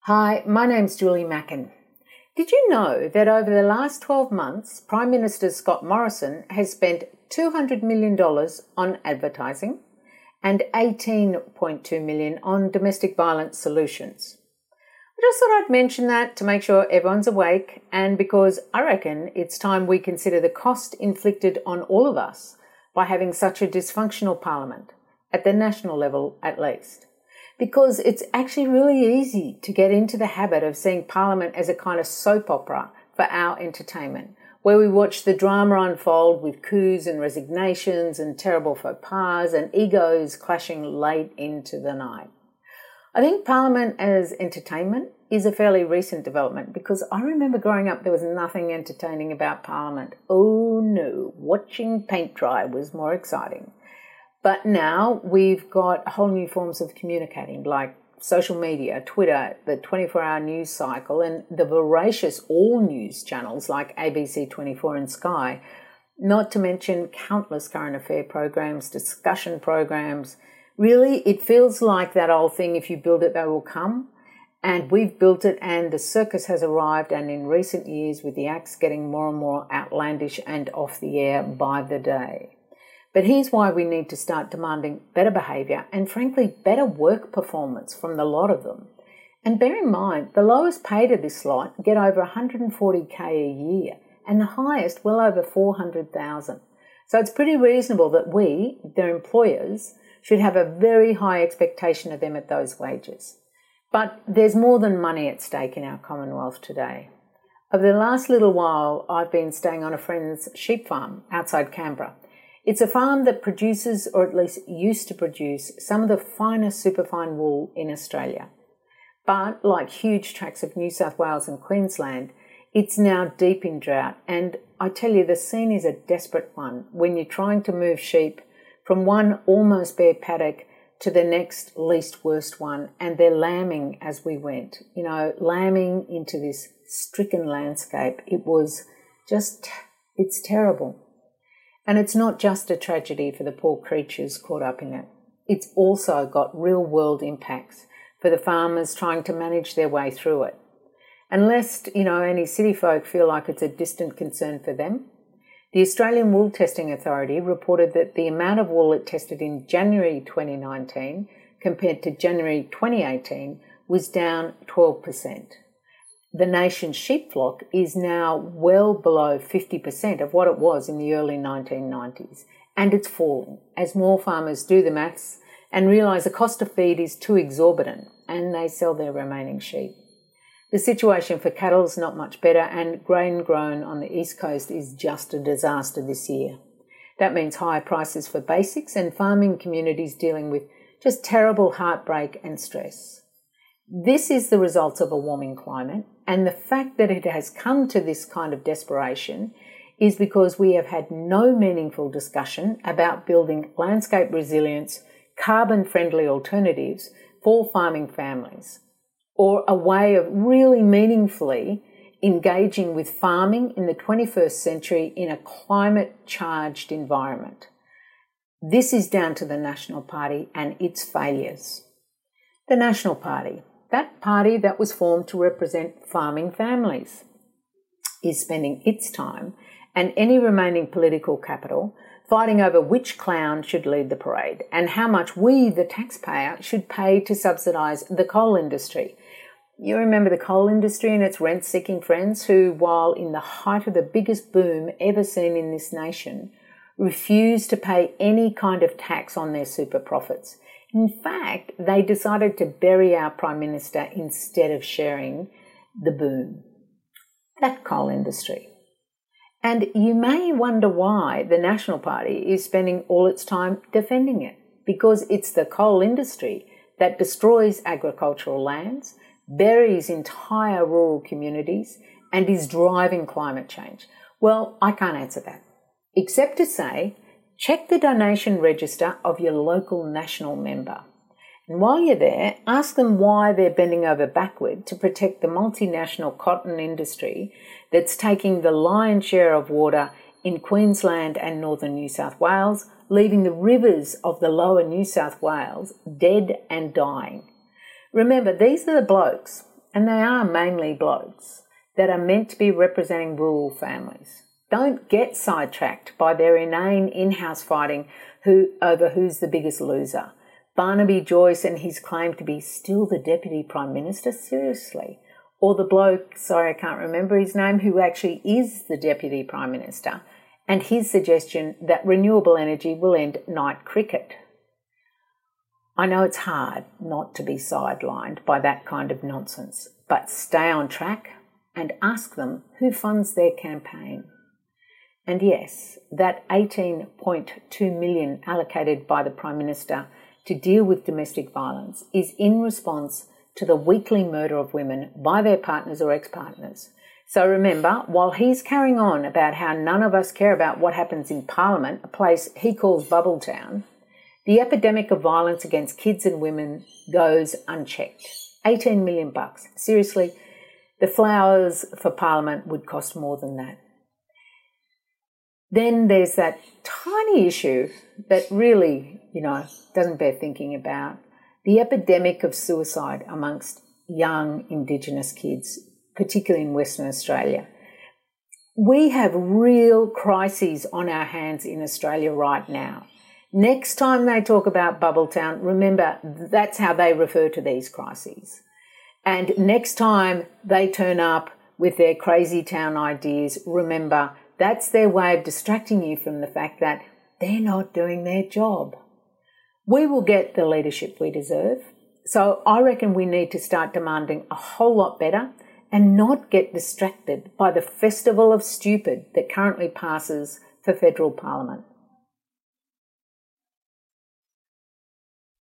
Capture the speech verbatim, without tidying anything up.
Hi, my name's Julie Mackin. Did you know that over the last twelve months, Prime Minister Scott Morrison has spent two hundred million dollars on advertising and eighteen point two million dollars on domestic violence solutions? I just thought I'd mention that to make sure everyone's awake, and because I reckon it's time we consider the cost inflicted on all of us by having such a dysfunctional parliament, at the national level at least. Because it's actually really easy to get into the habit of seeing Parliament as a kind of soap opera for our entertainment, where we watch the drama unfold with coups and resignations and terrible faux pas and egos clashing late into the night. I think Parliament as entertainment is a fairly recent development, because I remember growing up there was nothing entertaining about Parliament. Oh no, watching paint dry was more exciting. But now we've got whole new forms of communicating, like social media, Twitter, the twenty-four hour news cycle, and the voracious all-news channels like A B C twenty-four and Sky, not to mention countless current affair programs, discussion programs. Really, it feels like that old thing, if you build it, they will come. And we've built it, and the circus has arrived, and in recent years, with the acts getting more and more outlandish and off the air by the day. But here's why we need to start demanding better behaviour and, frankly, better work performance from the lot of them. And bear in mind, the lowest paid of this lot get over one hundred forty K a year, and the highest well over four hundred thousand. So it's pretty reasonable that we, their employers, should have a very high expectation of them at those wages. But there's more than money at stake in our Commonwealth today. Over the last little while, I've been staying on a friend's sheep farm outside Canberra. It's a farm that produces, or at least used to produce, some of the finest superfine wool in Australia. But like huge tracts of New South Wales and Queensland, it's now deep in drought. And I tell you, the scene is a desperate one when you're trying to move sheep from one almost bare paddock to the next least worst one, and they're lambing as we went. You know, lambing into this stricken landscape. It was just, it's terrible. And it's not just a tragedy for the poor creatures caught up in it. It's also got real-world impacts for the farmers trying to manage their way through it. And lest, you know, any city folk feel like it's a distant concern for them, the Australian Wool Testing Authority reported that the amount of wool it tested in January twenty nineteen compared to January twenty eighteen was down twelve percent. The nation's sheep flock is now well below fifty percent of what it was in the early nineteen nineties, and it's falling as more farmers do the maths and realise the cost of feed is too exorbitant, and they sell their remaining sheep. The situation for cattle is not much better, and grain grown on the East Coast is just a disaster this year. That means higher prices for basics and farming communities dealing with just terrible heartbreak and stress. This is the result of a warming climate, and the fact that it has come to this kind of desperation is because we have had no meaningful discussion about building landscape resilience, carbon-friendly alternatives for farming families, or a way of really meaningfully engaging with farming in the twenty-first century in a climate-charged environment. This is down to the National Party and its failures. The National Party, that party that was formed to represent farming families, is spending its time and any remaining political capital fighting over which clown should lead the parade and how much we, the taxpayer, should pay to subsidise the coal industry. You remember the coal industry and its rent-seeking friends who, while in the height of the biggest boom ever seen in this nation, refused to pay any kind of tax on their super profits. In fact, they decided to bury our Prime Minister instead of sharing the boom. That coal industry. And you may wonder why the National Party is spending all its time defending it, because it's the coal industry that destroys agricultural lands, buries entire rural communities, and is driving climate change. Well, I can't answer that, except to say, check the donation register of your local national member. And while you're there, ask them why they're bending over backward to protect the multinational cotton industry that's taking the lion's share of water in Queensland and northern New South Wales, leaving the rivers of the lower New South Wales dead and dying. Remember, these are the blokes and they are mainly blokes, that are meant to be representing rural families. Don't get sidetracked by their inane in-house fighting who, over who's the biggest loser. Barnaby Joyce and his claim to be still the Deputy Prime Minister? Seriously? Or the bloke, sorry I can't remember his name, who actually is the Deputy Prime Minister, and his suggestion that renewable energy will end night cricket. I know it's hard not to be sidelined by that kind of nonsense, but stay on track and ask them who funds their campaign. And yes, that eighteen point two million dollars allocated by the Prime Minister to deal with domestic violence is in response to the weekly murder of women by their partners or ex-partners. So remember, while he's carrying on about how none of us care about what happens in Parliament, a place he calls Bubbletown, the epidemic of violence against kids and women goes unchecked. eighteen million bucks. Seriously, the flowers for Parliament would cost more than that. Then there's that tiny issue that really, you know, doesn't bear thinking about. The epidemic of suicide amongst young Indigenous kids, particularly in Western Australia. We have real crises on our hands in Australia right now. Next time they talk about Bubbletown, remember that's how they refer to these crises. And next time they turn up with their crazy town ideas, remember that's their way of distracting you from the fact that they're not doing their job. We will get the leadership we deserve. So I reckon we need to start demanding a whole lot better and not get distracted by the festival of stupid that currently passes for federal parliament.